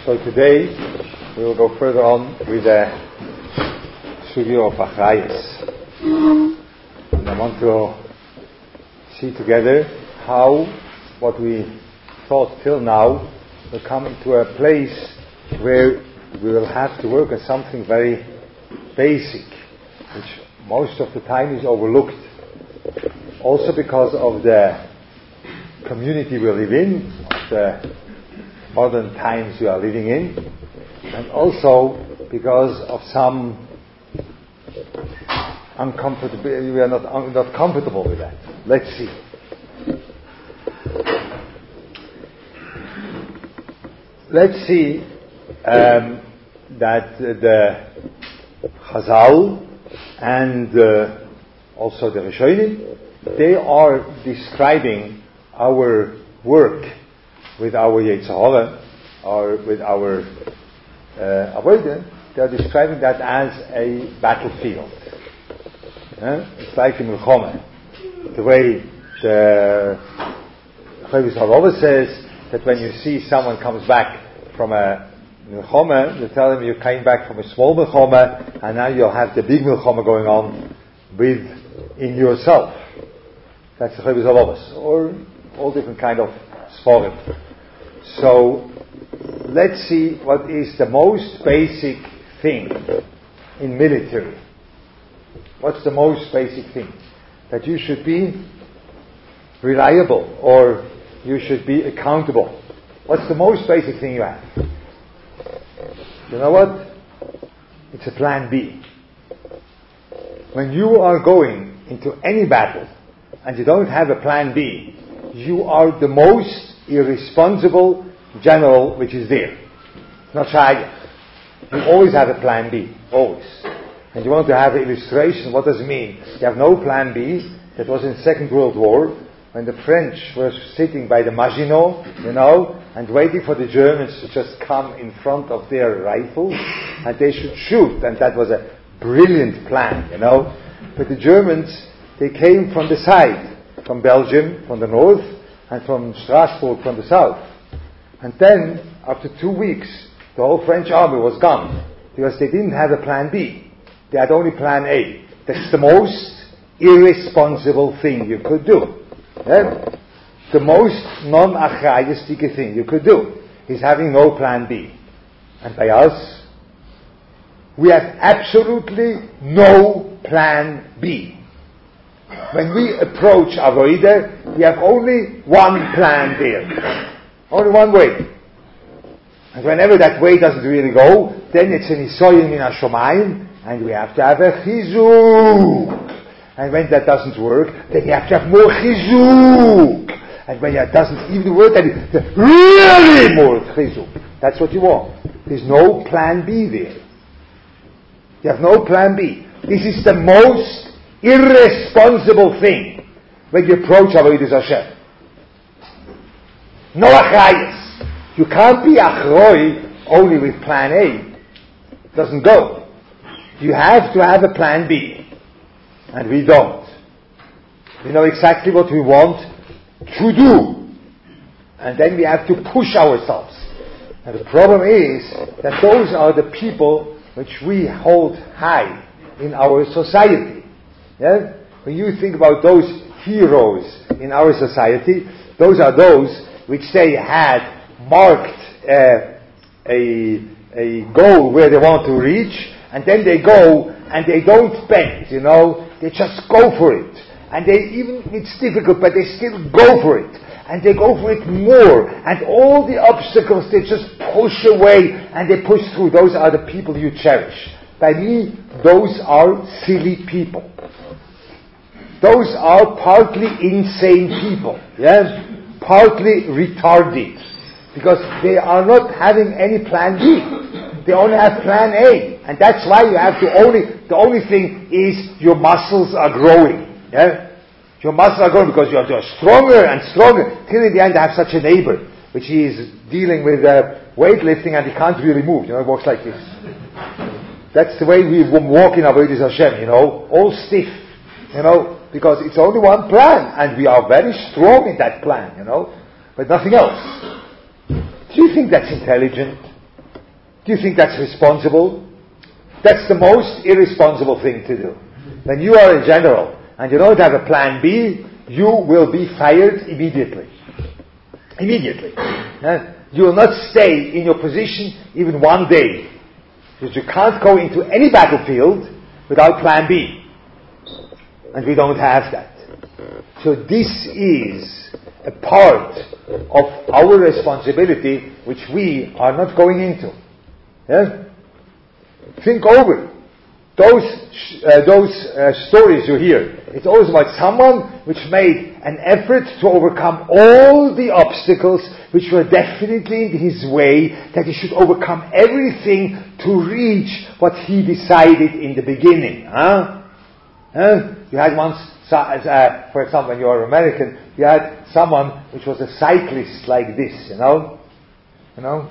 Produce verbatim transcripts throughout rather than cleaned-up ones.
So today we will go further on with the studio of Achrayus. And I want to see together how what we thought till now will come to a place where we will have to work on something very basic, which most of the time is overlooked. Also because of the community we live in, of the modern times we are living in, and also because of some uncomfortable, we are not, un, not comfortable with that. Let's see. Let's see um, that uh, the Chazal and uh, also the Rishonim, they are describing our work with our Yetzer Hara, or with our uh, Avodah. They are describing that as a battlefield. Yeah? It's like in Milchama. The way the Chavis Harova says that when you see someone comes back from a Milchama, you tell them you came back from a small Milchama and now you'll have the big Milchama going on with in yourself. That's the Chavis Harovas, or all different kind of Sforim. So let's see what is the most basic thing in military. What's the most basic thing? That you should be reliable, or you should be accountable. What's the most basic thing you have? You know what? It's a plan B. When you are going into any battle and you don't have a plan B, you are the most irresponsible general which is there. Not Shaya. You always have a plan B. Always. And you want to have an illustration. What does it mean? You have no plan B. That was in the Second World War, when the French were sitting by the Maginot, you know, and waiting for the Germans to just come in front of their rifles, and they should shoot. And that was a brilliant plan, you know. But the Germans, they came from the side, from Belgium, from the north, and from Strasbourg, from the south. And then, after two weeks, the whole French army was gone, because they didn't have a plan B. They had only plan A. That's the most irresponsible thing you could do. Yeah? The most non-achrayistic thing you could do is having no plan B. And by us, we have absolutely no plan B. When we approach Avodah, we have only one plan there. Only one way. And whenever that way doesn't really go, then it's an Isoyim min HaShomayim, and we have to have a Chizuk. And when that doesn't work, then you have to have more Chizuk. And when that doesn't even work, then it's really more Chizuk. That's what you want. There's no plan B there. You have no plan B. This is the most irresponsible thing when you approach Avodas Hashem. No achrayus. You can't be achroi only with plan A. It doesn't go. You have to have a plan B. And we don't. We know exactly what we want to do. And then we have to push ourselves. And the problem is that those are the people which we hold high in our society. Yeah? When you think about those heroes in our society, those are those which they had marked uh, a a goal where they want to reach, and then they go and they don't bend, you know, they just go for it. And they even, it's difficult, but they still go for it. And they go for it more. And all the obstacles, they just push away and they push through. Those are the people you cherish. By me, those are silly people. Those are partly insane people, yes, partly retarded, because they are not having any plan B. They only have plan A, and that's why you have to only. The only thing is your muscles are growing. Yeah, your muscles are growing because you are, you are stronger and stronger. Till in the end, I have such a neighbor which he is dealing with uh, weightlifting, and he can't really move. You know, he walks like this. That's the way we walk in Avodas Hashem. You know, all stiff. You know. Because it's only one plan, and we are very strong in that plan, you know, but nothing else. Do you think that's intelligent? Do you think that's responsible? That's the most irresponsible thing to do. When you are a general and you don't have a plan B, you will be fired immediately. Immediately. Uh, you will not stay in your position even one day. Because you can't go into any battlefield without plan B. And we don't have that. So this is a part of our responsibility which we are not going into. Yeah? Think over those uh, those uh, stories you hear. It's always about someone which made an effort to overcome all the obstacles which were definitely in his way, that he should overcome everything to reach what he decided in the beginning. Huh? Huh? You had once, uh, for example, when you are American, you had someone which was a cyclist like this, you know? You know?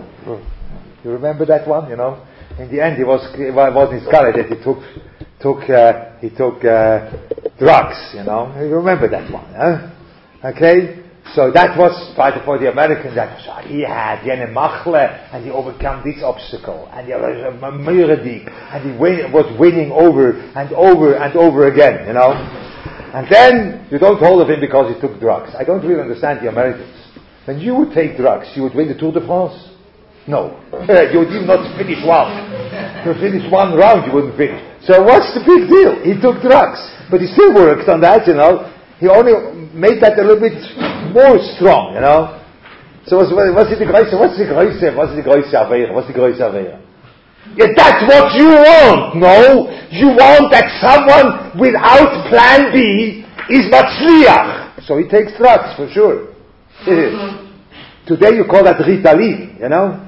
You remember that one, you know? In the end, he was it wasn't his color that he took took uh, he took uh, drugs. You know, you remember that one, huh? Okay, so that was part for the Americans. That was, oh, he had Yene Machle, and he overcome this obstacle, and he was a Muradik, and he win, was winning over and over and over again. You know, and then you don't hold of him because he took drugs. I don't really understand the Americans. When you would take drugs, you would win the Tour de France. No. You would even not finish one. You would finish one round, you wouldn't finish. So what's the big deal? He took drugs. But he still worked on that, you know. He only made that a little bit more strong, you know. So what's, what's the Größe? What's the Größe? What's the Größe Avera? What's the Größe Avera? Yeah, that's what you want. No. You want that someone without plan B is Matzliach. So he takes drugs, for sure. Today you call that Ritalin, you know.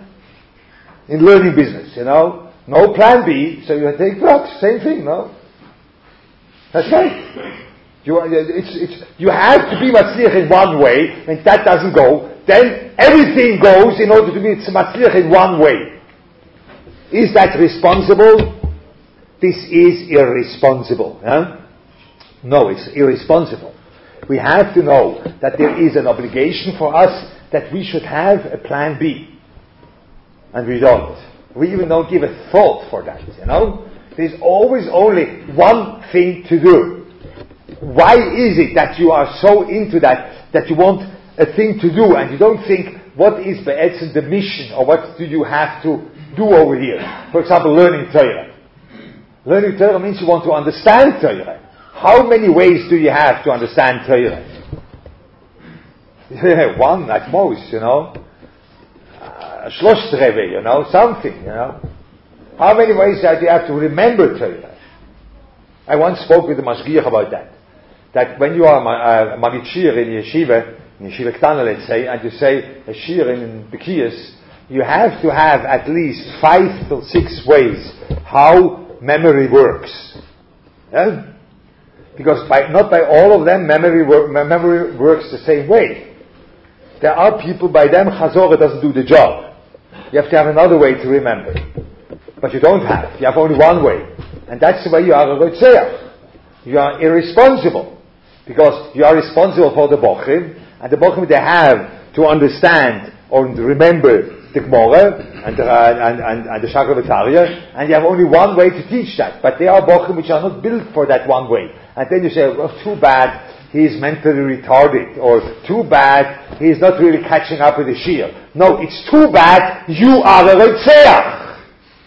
In learning business, you know. No plan B, so you take drugs. Same thing, no? That's right. You, it's, it's, you have to be matzliach in one way. When that doesn't go, then everything goes in order to be matzliach in one way. Is that responsible? This is irresponsible. Huh? No, it's irresponsible. We have to know that there is an obligation for us that we should have a plan B. And we don't. We even don't give a thought for that, you know? There's always only one thing to do. Why is it that you are so into that, that you want a thing to do, and you don't think, what is the mission, or what do you have to do over here? For example, learning Torah. Learning Torah means you want to understand Torah. How many ways do you have to understand Torah? One at most, you know. A Schlossreve, you know, something, you know. How many ways do you have to remember Torah? I once spoke with the Mashgiach about that. That when you are a Magid Shir in Yeshiva, in Yeshiva Ktana, let's say, and you say a Shir in Bekiyas, you have to have at least five to six ways how memory works. Yeah? Because by, not by all of them memory, work, memory works the same way. There are people, by them Chazorah doesn't do the job. You have to have another way to remember. But you don't have. You have only one way. And that's the way you are a Rotzeach. You are irresponsible. Because you are responsible for the Bochim. And the Bochim, they have to understand or remember the Gemara and the, and, and, and the Shachavatariya. And you have only one way to teach that. But there are Bochim which are not built for that one way. And then you say, well, too bad. He is mentally retarded, or too bad, he is not really catching up with the Shir. No, it's too bad, you are a Rotzeach.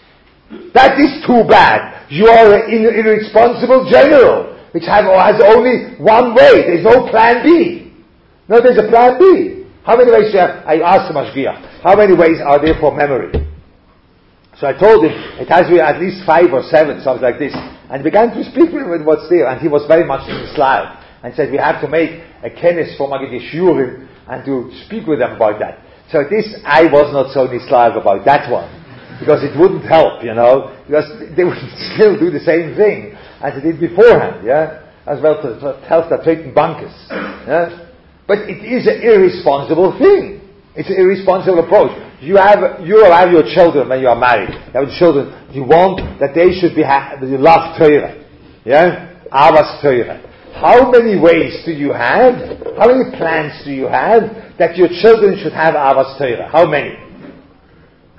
That is too bad. You are an irresponsible general, which have, has only one way. There's no plan B. No, there's a plan B. How many ways do you have? I asked the Mashgiach, how many ways are there for memory? So I told him, it has to be at least five or seven, something like this. And began to speak with him with what's there, and he was very much in Slav. And said, we have to make a kenis for Magid Yeshurim and to speak with them about that. So this, I was not so nislav about that one. Because it wouldn't help, you know. Because they would still do the same thing as they did beforehand, yeah. As well to health that taken bunkers. Yeah? But it is an irresponsible thing. It's an irresponsible approach. You have, you have your children when you are married. You have children, you want that they should be, ha- you love Torah. Yeah? Avas Torah. How many ways do you have? How many plans do you have that your children should have Avas Torah? How many?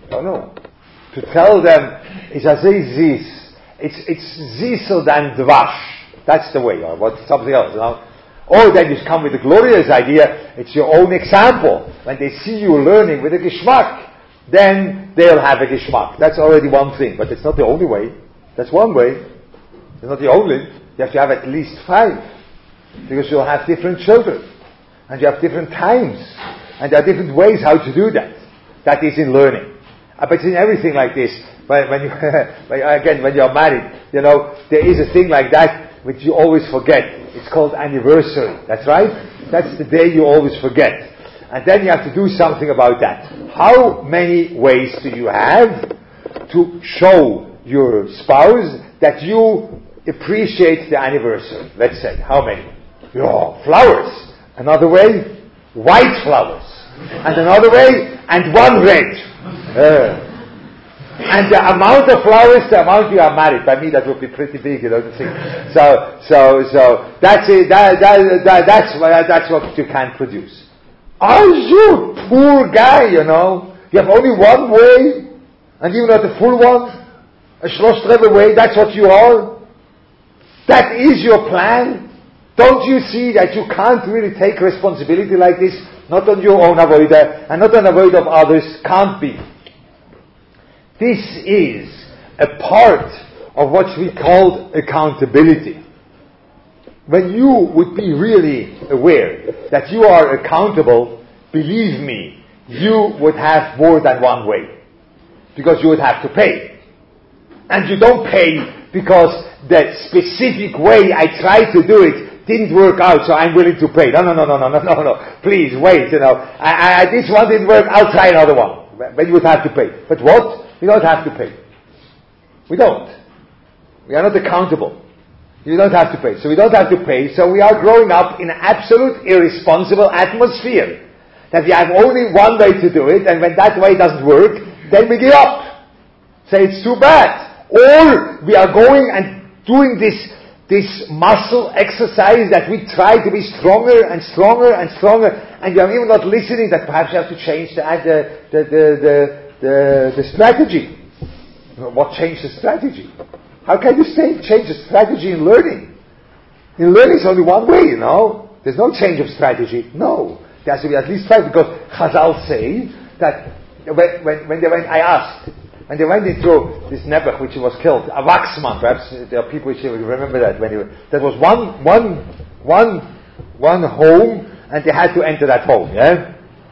No, no. To tell them, it's as this. It's, it's zisel than dvash. That's the way, or what, something else, you know. Or then you come with a glorious idea, it's your own example. When they see you learning with a geschmack, then they'll have a geschmack. That's already one thing, but it's not the only way. That's one way. It's not the only. You have to have at least five. Because you'll have different children. And you have different times. And there are different ways how to do that. That is in learning. Uh, but it's in everything like this. When, when you, again, when you're married, you know, there is a thing like that which you always forget. It's called anniversary. That's right? That's the day you always forget. And then you have to do something about that. How many ways do you have to show your spouse that you appreciate the anniversary? Let's say. How many? Oh, flowers. Another way, white flowers. And another way, and one red. Uh, and the amount of flowers, the amount you are married. By me, that would be pretty big, you know. The thing. So, so, so that's it. That, that, that, that's that's what you can produce. Are you poor guy? You know, you have only one way, and even not the full one, a Schloss-Treppe way. That's what you are. That is your plan. Don't you see that you can't really take responsibility like this? Not on your own avoider, and not on the avoid of others. Can't be. This is a part of what we call accountability. When you would be really aware that you are accountable, believe me, you would have more than one way. Because you would have to pay. And you don't pay because the specific way I tried to do it didn't work out, so I'm willing to pay. No, no, no, no, no, no, no, no. Please, wait, you know. I, I, this one didn't work, I'll try another one. But you would have to pay. But what? We don't have to pay. We don't. We are not accountable. You don't have to pay. So we don't have to pay, so we are growing up in an absolute irresponsible atmosphere. That we have only one way to do it, and when that way doesn't work, then we give up. Say it's too bad. Or we are going and doing this this muscle exercise that we try to be stronger and stronger and stronger, and you are even not listening that perhaps you have to change the the the the, the, the strategy. What changed the strategy? How can you say change the strategy in learning? In learning is only one way, you know. There's no change of strategy. No. There has to be at least five, because Chazal say that when when, when they went, I asked, when they went into this Nebuch, which was killed, a Waxman, perhaps there are people which remember that. When he, that was one, one, one, one home, and they had to enter that home. Yeah,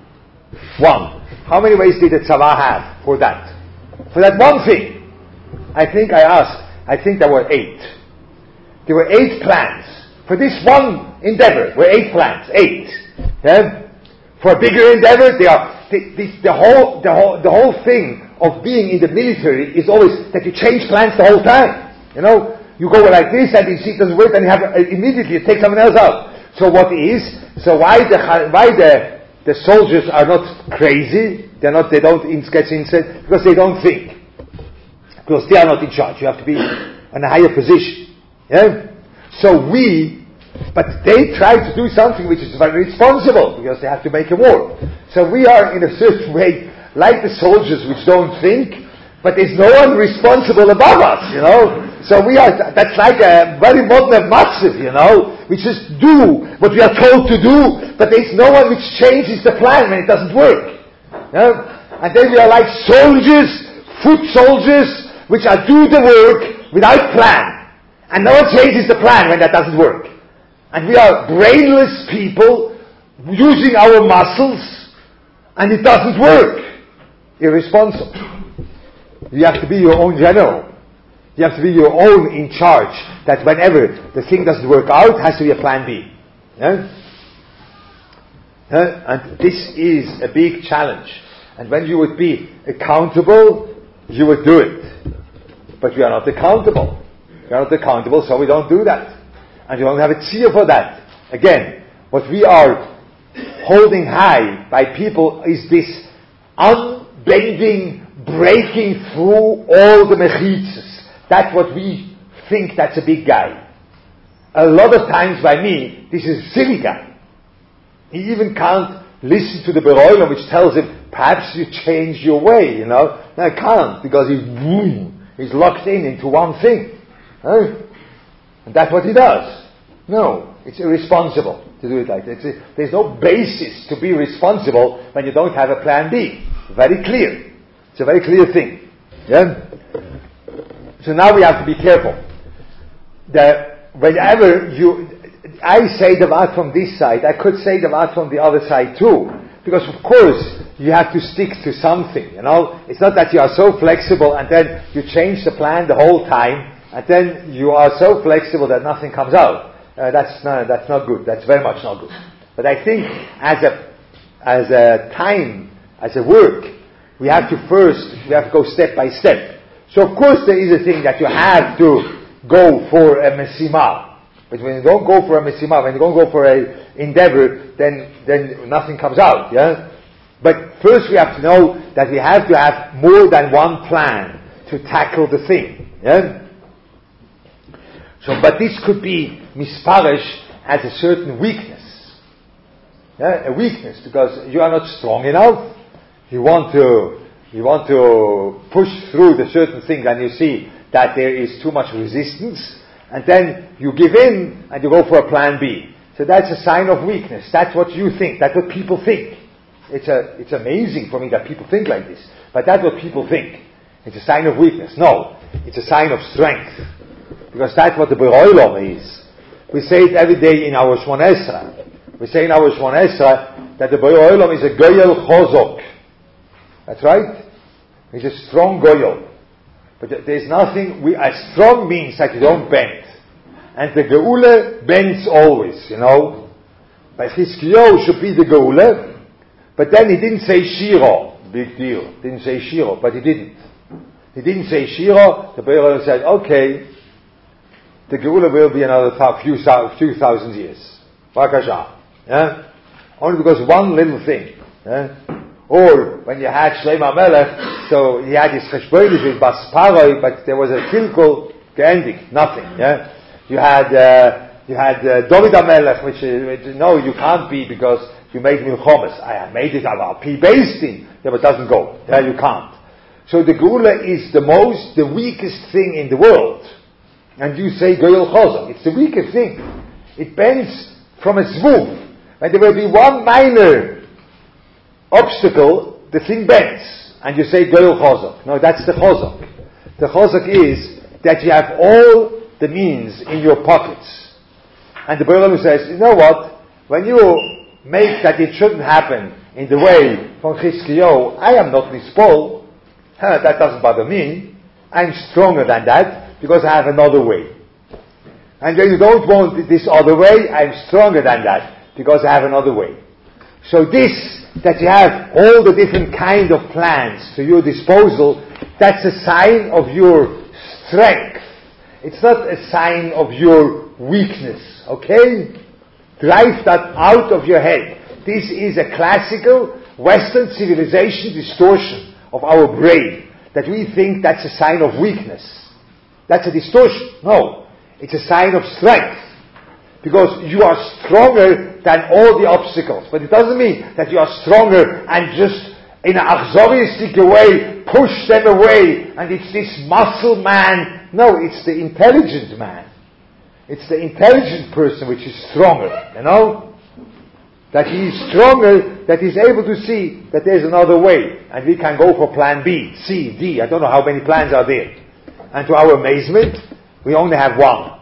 one. How many ways did the Tzava have for that? For that one thing, I think I asked. I think there were eight. There were eight plans for this one endeavor. Were eight plans, eight. Yeah? For a bigger endeavor, they are the, the, the whole, the whole, the whole thing of being in the military is always that you change plans the whole time. You know, you go like this, and you see it doesn't work, and you have uh, immediately you take someone else out. So what is? So why the why the the soldiers are not crazy? They're not. They don't get inside because they don't think. Because they are not in charge. You have to be in a higher position. Yeah? So we, but they try to do something which is very responsible, because they have to make a war. So we are in a certain way like the soldiers which don't think, but there's no one responsible above us, you know. So we are, that's like a very modern massive, you know. We just do what we are told to do, but there's no one which changes the plan when it doesn't work. You know? And then we are like soldiers, foot soldiers, which are do the work without plan. And no one changes the plan when that doesn't work. And we are brainless people using our muscles, and it doesn't work. Irresponsible. You have to be your own general. You have to be your own in charge. That whenever the thing doesn't work out, has to be a plan B. Yeah? Yeah? And this is a big challenge. And when you would be accountable, you would do it. But we are not accountable. We are not accountable, so we don't do that. And you don't have a tzia for that. Again, what we are holding high by people is this unbending, breaking through all the mechitzas. That's what we think that's a big guy. A lot of times by me, this is a silly guy. He even can't listen to the Beroilem, which tells him, perhaps you change your way, you know. No, I can't, because he's, boom, he's locked in into one thing. Huh? And that's what he does. No, it's irresponsible to do it like that. It's a, there's no basis to be responsible when you don't have a plan B. Very clear. It's a very clear thing. Yeah? So now we have to be careful. The, whenever you, I say the word from this side, I could say the word from the other side too. Because of course, you have to stick to something, you know. It's not that you are so flexible and then you change the plan the whole time, and then you are so flexible that nothing comes out. Uh, that's not, that's not good. That's very much not good. But I think as a, as a time, as a work, we have to first, we have to go step by step. So of course there is a thing that you have to go for a mesima. But when you don't go for a mesima, when you don't go for a endeavor, then, then nothing comes out, yeah? But first we have to know that we have to have more than one plan to tackle the thing, yeah? So, but this could be misparish as a certain weakness. Yeah, a weakness, because you are not strong enough. You want to, you want to push through the certain thing, and you see that there is too much resistance, and then you give in and you go for a plan B. So that's a sign of weakness. That's what you think. That's what people think. It's a, it's amazing for me that people think like this. But that's what people think. It's a sign of weakness. No, it's a sign of strength. Because that's what the Beroilom is. We say it every day in our Shmon Esra. We say in our Shmon Esra that the Beroilom is a Goyel Chozok. That's right. He's a strong Goyel. But there's nothing, we, a strong means that you don't bend. And the Geule bends always, you know. But Chizkiyahu should be the Geule. But then he didn't say Shiro. Big deal. Didn't say Shiro, but he didn't. He didn't say Shiro. The Beroilom said, okay, the Geula will be another few, few thousand years. Bakasha. Yeah? Only because one little thing. Yeah? Or when you had Shlomo Melech, so he had his cheshbonis with Bas Paroi, but there was a kilkul, ending, nothing. Yeah? You had uh, you had uh, David HaMelech, which, uh, which no, you can't be because you made milchomes. I made it I'll be based in. Yeah, but it doesn't go. Yeah, you can't. So the Geula is the most, the weakest thing in the world. And you say Goyel Chozok. It's the weakest thing. It bends from a zvuv. When there will be one minor obstacle, the thing bends. And you say Goyel Chozok. No, that's the Chozok. The Chozok is that you have all the means in your pockets. And the Beroilom says, you know what? When you make that it shouldn't happen in the way from Chizkiyahu, I am not Nispol. Huh, that doesn't bother me. I'm stronger than that. Because I have another way. And when you don't want this other way, I'm stronger than that. Because I have another way. So this, that you have all the different kind of plans to your disposal, that's a sign of your strength. It's not a sign of your weakness. Okay? Drive that out of your head. This is a classical Western civilization distortion of our brain. That we think that's a sign of weakness. That's a distortion. No. It's a sign of strength. Because you are stronger than all the obstacles. But it doesn't mean that you are stronger and just in an achzoristic way push them away and it's this muscle man. No, it's the intelligent man. It's the intelligent person which is stronger. You know? That he is stronger, that he's able to see that there's another way. And we can go for plan B, C, D. I don't know how many plans are there. And to our amazement, we only have one.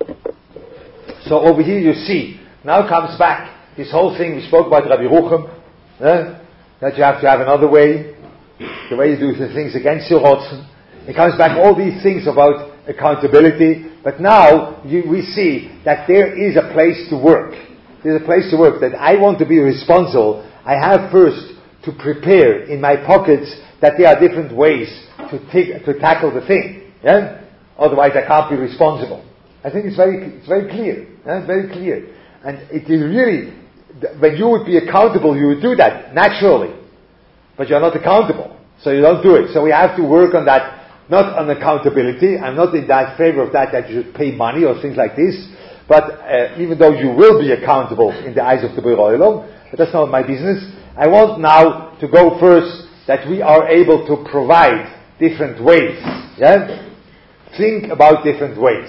So over here you see, now comes back this whole thing we spoke about Rabbi Ruchem, eh? That you have to have another way, the way you do the things against your rotzen. It comes back all these things about accountability, but now you, we see that there is a place to work. There's a place to work, that I want to be responsible. I have first to prepare in my pockets that there are different ways to, t- to tackle the thing. Yeah? Otherwise I can't be responsible. I think it's very, it's very clear. Yeah? It's very clear. And it is really, when you would be accountable, you would do that naturally. But you're not accountable. So you don't do it. So we have to work on that, not on accountability. I'm not in that favor of that, that you should pay money or things like this. But uh, even though you will be accountable in the eyes of the Beroilom, but that's not my business. I want now to go first that we are able to provide different ways. Yeah? Think about different ways.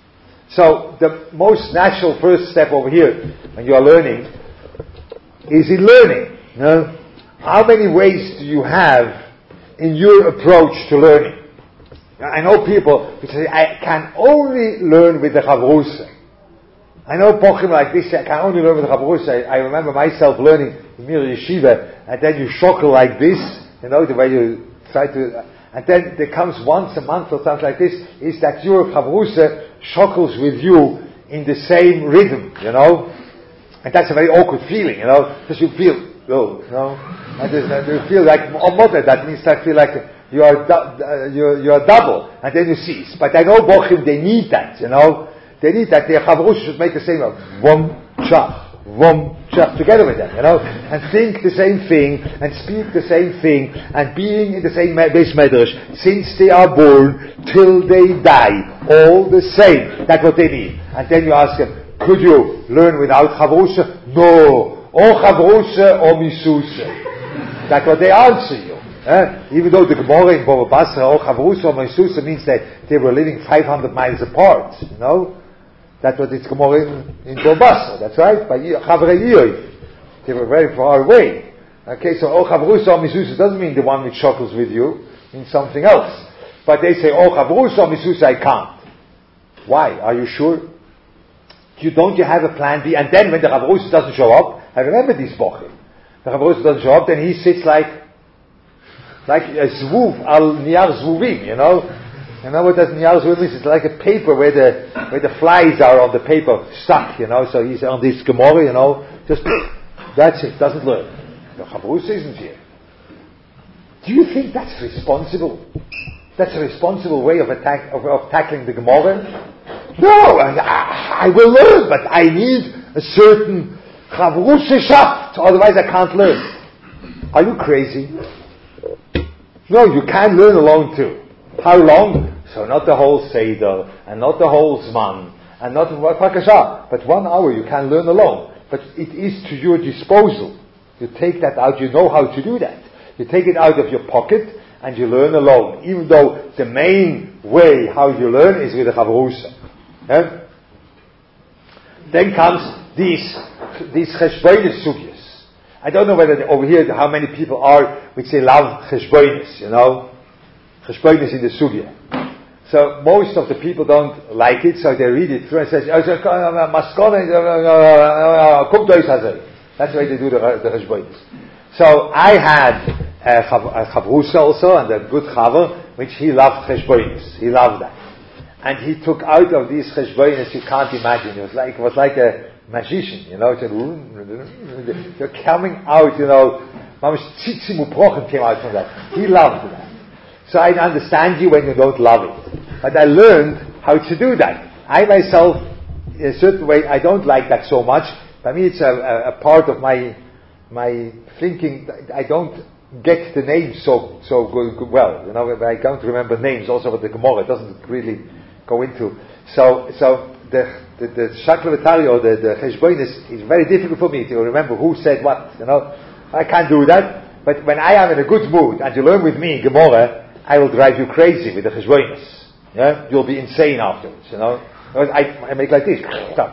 So the most natural first step over here, when you are learning, is in learning. You know? How many ways do you have in your approach to learning? I know people who say, I can only learn with the Chavrusa. I know pochim like this, I can only learn with the Chavrusa. I, I remember myself learning in Mir Yeshiva, and then you shockle like this, you know, the way you try to... And then there comes once a month or something like this, is that your Chavrusa shockles with you in the same rhythm, you know? And that's a very awkward feeling, you know? Because you feel, oh, you know? And you feel like, oh, mother, that means I feel like you are, du- you're, you're double, and then you cease. But I know Bochim, they need that, you know? They need that. Their Chavrusa should make the same, vom, chach. Vom, together with them, you know, and think the same thing, and speak the same thing, and being in the same base medrash, since they are born till they die, all the same. That's what they need. And then you ask them, could you learn without Chavrusa? No. Or Chavrusa or Misusa. That's what they answer you. Eh? Even though the Gemara in Bava Basra, or Chavrusa or Misusa means that they were living five hundred miles apart, you know. That's what it's Gemara in, in Bobasa. That's right. By Chavrei Yoy. They were very far away. Okay, so O Chavrusa or Misusa doesn't mean the one which shockles with you. It means something else. But they say, O Chavrusa or Misusa, I can't. Why? Are you sure? You don't you have a plan B? And then when the Chavrusa doesn't show up, I remember this Bochim. The Chavrusa doesn't show up, then he sits like, like a zvuv al niyar zvuvim, you know? You know what that niyar zvuvim is? It's like a paper where the, where the flies are on the paper stuck, you know? So he's on this Gemara, you know? Just, that's it, doesn't learn. The Chavrusa isn't here. Do you think that's responsible? That's a responsible way of attack, of, of tackling the Gemara? No, and I, I will learn, but I need a certain Chavrusa shaft, otherwise I can't learn. Are you crazy? No, you can learn alone too. How long? So not the whole Seder, and not the whole Zman, and not Pakasha, but one hour you can learn alone. But it is to your disposal. You take that out, you know how to do that. You take it out of your pocket, and you learn alone, even though the main way how you learn is with a Chavrusa. Yeah? Then comes these, these Cheshbonis Sugyas. I don't know whether over here, how many people are, which say love Cheshbonis, you know? Cheshbonis in the Sugya. So most of the people don't like it, so they read it through and say, that's the way they do the, the Cheshbonis. So I had a Chavrusa also, and a good Chaver, which he loved Cheshbonis. He loved that. And he took out of these Cheshbonis, you can't imagine. It was like, it was like a magician, you know. You're coming out, you know, Tzitzim Uprochen came out from that. He loved that. So I understand you when you don't love it. But I learned how to do that. I myself, in a certain way, I don't like that so much. For me, it's a, a, a part of my my thinking. I don't get the names so so good, good, well. You know, I don't remember names. Also, with the Gemara, it doesn't really go into. So so the the, the Shakla or the, the Cheshbonis is very difficult for me to remember who said what. You know, I can't do that. But when I am in a good mood and you learn with me Gemara, I will drive you crazy with the Cheshbonis. Yeah, you'll be insane afterwards. You know, I, I make like this.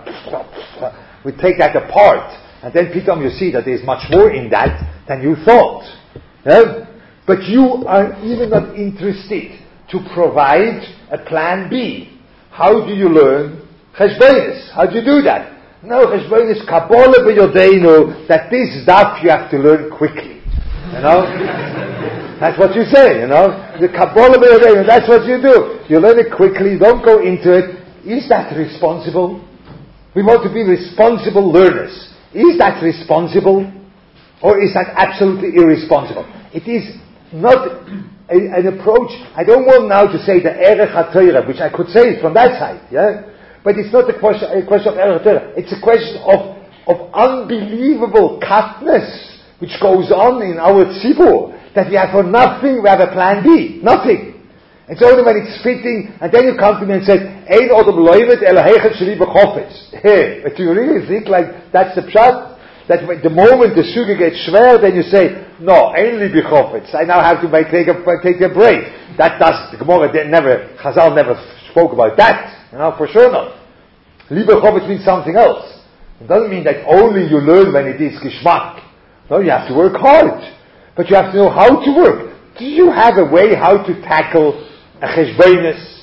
We take that apart, and then Pitom you see that there's much more in that than you thought. Yeah? But you are even not interested to provide a plan B. How do you learn Cheshbonis? How do you do that? No, Cheshbonis Kabbalah b'yodeinu, that this daf you have to learn quickly. You know? That's what you say, you know. The Kabbalah b'yodeinu, that's what you do. You learn it quickly, don't go into it. Is that responsible? We want to be responsible learners. Is that responsible? Or is that absolutely irresponsible? It is not a, an approach. I don't want now to say the Erech HaTorah, which I could say from that side, yeah? But it's not a question, a question of Erech HaTorah. It's a question of, of unbelievable katness, which goes on in our tzibur, that we have for nothing, we have a plan B. Nothing. It's only when it's fitting, and then you come to me and say, Ein odom loivet elahechet sheli b'chofetz. Hey, but you really think like that's the pshat? That when the moment the sugar gets schwer, then you say, no, only bechofetz. I now have to make, take, a, take a break. That does, the Gemara never, Chazal never spoke about that. You know, for sure not. Liebe chofetz means something else. It doesn't mean that only you learn when it is geschmack. No, you have to work hard. But you have to know how to work. Do you have a way how to tackle a cheshbonus?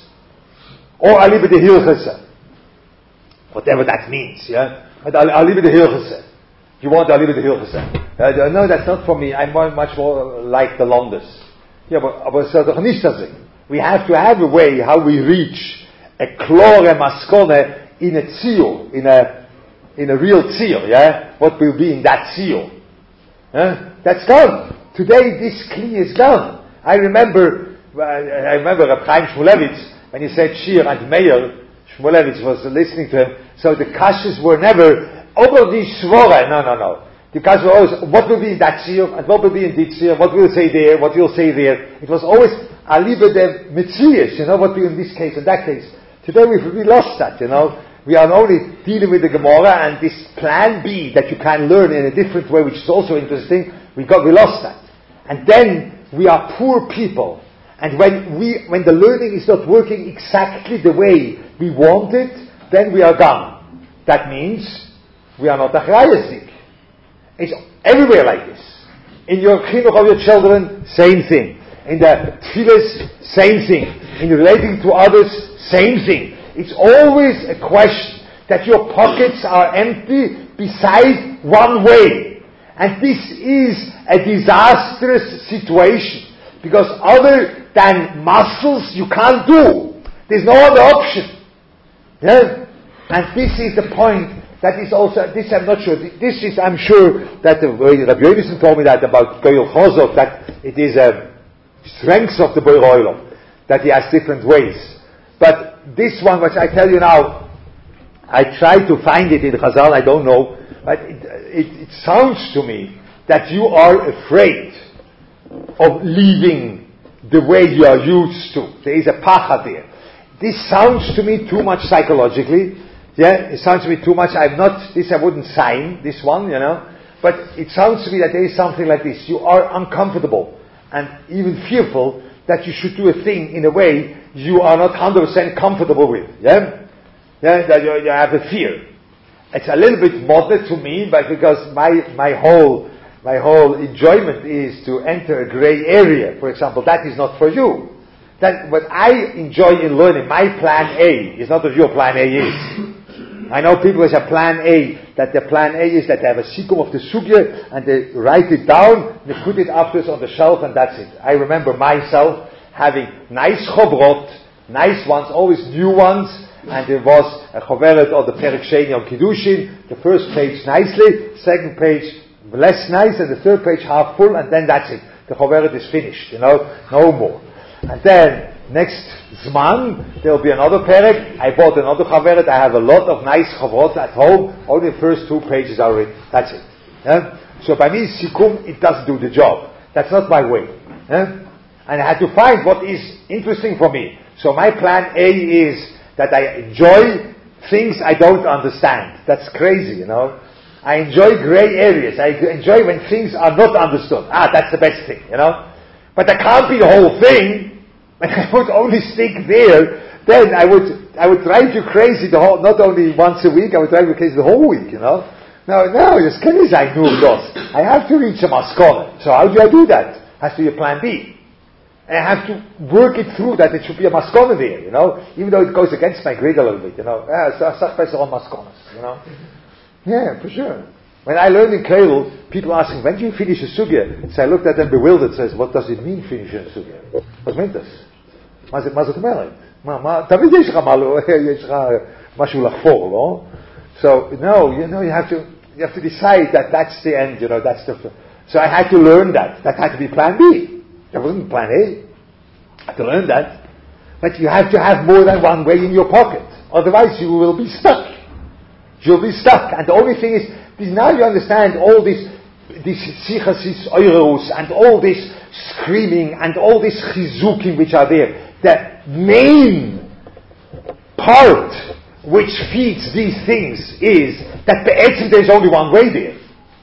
Or alibe de hilchese? Whatever that means, yeah? But alibe de hilchese. You want alibe de hilchese? Uh, no, that's not for me. I'm more, much more like the Londes. Yeah, but, but it's doch nicht so. We have to have a way how we reach a klore maskone in a tzio, in a, in a real tzio, yeah? What will be in that tzio? Huh? That's gone. Today this kli is gone. I remember, I remember Reb Chaim Shmulevitz, when he said Shir and Meir, Shmulevitz was listening to him, so the kashas were never, over the svora, no, no, no. The kashas were always, what will be in that Shir, and what will be in this Shir, what will say there, what will say there. It was always alibe de mitzviyas, you know, what will in this case, in that case. Today we've we lost that, you know. We are only dealing with the Gemara and this plan B that you can learn in a different way, which is also interesting. We got, we lost that. And then we are poor people. And when we, when the learning is not working exactly the way we want it, then we are gone. That means we are not achrayasik. It's everywhere like this. In your chinuch of your children, same thing. In the tefillas, same thing. In relating to others, same thing. It's always a question that your pockets are empty beside one way. And this is a disastrous situation. Because other than muscles, you can't do. There's no other option. Yeah? And this is the point that is also, this I'm not sure, this is, I'm sure that the Rabbi Yonason told me that about Goyal Chozov, that it is a strength of the Boyer Olam, that he has different ways. But this one, which I tell you now, I try to find it in Chazal, I don't know, but it, it, it sounds to me that you are afraid of leaving the way you are used to. There is a pacha there. This sounds to me too much psychologically. Yeah, it sounds to me too much. I'm not, this I wouldn't sign, this one, you know. But it sounds to me that there is something like this. You are uncomfortable and even fearful that you should do a thing in a way you are not one hundred percent comfortable with. Yeah? Yeah, that you, you have a fear. It's a little bit moderate to me, but because my, my whole, my whole enjoyment is to enter a gray area. For example, that is not for you. That, what I enjoy in learning, my plan A is not what your plan A is. I know people who have plan A, that their plan A is that they have a sikum of the sugya, and they write it down, they put it afterwards on the shelf, and that's it. I remember myself having nice chovrot, nice ones, always new ones, and there was a choveret on the Perek Sheni on Kiddushin, the first page nicely, second page less nice, and the third page half full, and then that's it. The choveret is finished, you know, no more. And then, next Zman, there will be another Perek. I bought another choveret. I have a lot of nice chovrot at home. Only the first two pages are written. That's it. Yeah? So by me, Sikum, it doesn't do the job. That's not my way. Yeah? And I had to find what is interesting for me. So my plan A is that I enjoy things I don't understand. That's crazy, you know. I enjoy gray areas. I enjoy when things are not understood. Ah, that's the best thing, you know. But that can't be the whole thing. When I would only stick there, then I would I would drive you crazy the whole, not only once a week, I would drive you crazy the whole week, you know. No, no, just can I know lost. I have to reach a maskana. So how do I do that? Has to be a plan B. And I have to work it through that it should be a maskana there, you know. Even though it goes against my grade a little bit, you know. Yeah, so I start better on maskanas, you know. Yeah, for sure. When I learned in Kail, people asking, when do you finish a sugya? So I looked at them bewildered, says, what does it mean finish a sugya? What meant this? מה זאת אומרת? מה, מה, תמיד יש לך יש לך משהו לחפור, לא? So, no, you know, you have to, you have to decide that that's the end, you know, that's the, so I had to learn that. That had to be plan B. That wasn't plan A. I had to learn that. But you have to have more than one way in your pocket. Otherwise you will be stuck. You'll be stuck. And the only thing is, now you understand all this, this sichasis oirus, and all this screaming, and all this chizukim which are there. The main part which feeds these things is that be'etzim there is only one way there.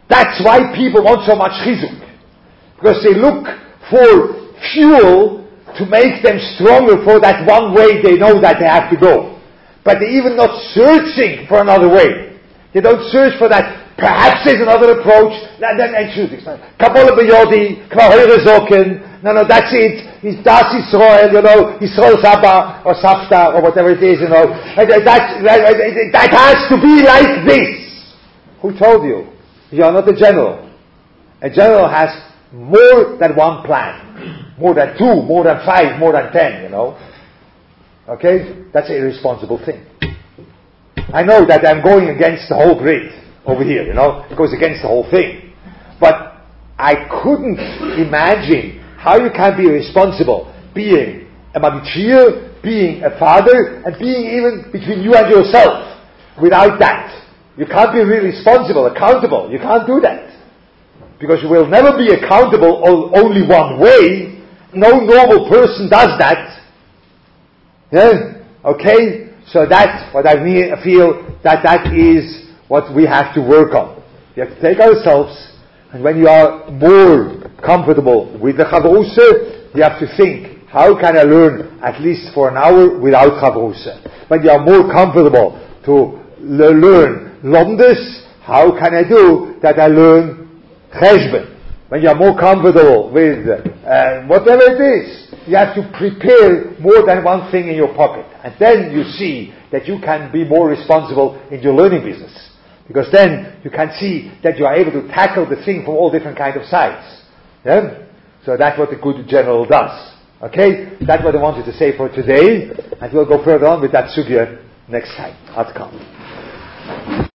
That's why people want so much chizuk. Because they look for fuel to make them stronger for that one way they know that they have to go. But they're even not searching for another way. They don't search for that, perhaps there's another approach, then they choose it. Kabbalah b'yodi, k'vahir zoken, no, no, that's it. He's Das Yisrael, you know, Yisrael Saba, or Sapta, or whatever it is, you know. That, that, that has to be like this. Who told you? You are not a general. A general has more than one plan. More than two, more than five, more than ten, you know. Okay? That's an irresponsible thing. I know that I'm going against the whole grid over here, you know. It goes against the whole thing. But I couldn't imagine how you can be responsible being a Magichir, being a father, and being even between you and yourself without that. You can't be really responsible, accountable. You can't do that. Because you will never be accountable only one way. No normal person does that. Yeah? Okay? So that's what I mean, I feel that that is what we have to work on. We have to take ourselves, and when you are more comfortable with the Chavrusa, you have to think, how can I learn at least for an hour without Chavrusa? When you are more comfortable to le- learn Lomdus, how can I do that I learn Cheshbon? When you are more comfortable with uh, whatever it is, you have to prepare more than one thing in your pocket. And then you see that you can be more responsible in your learning business. Because then you can see that you are able to tackle the thing from all different kinds of sides. Yeah? So that's what the good general does. Okay? That's what I wanted to say for today. And we'll go further on with that sugya next time. Adkan.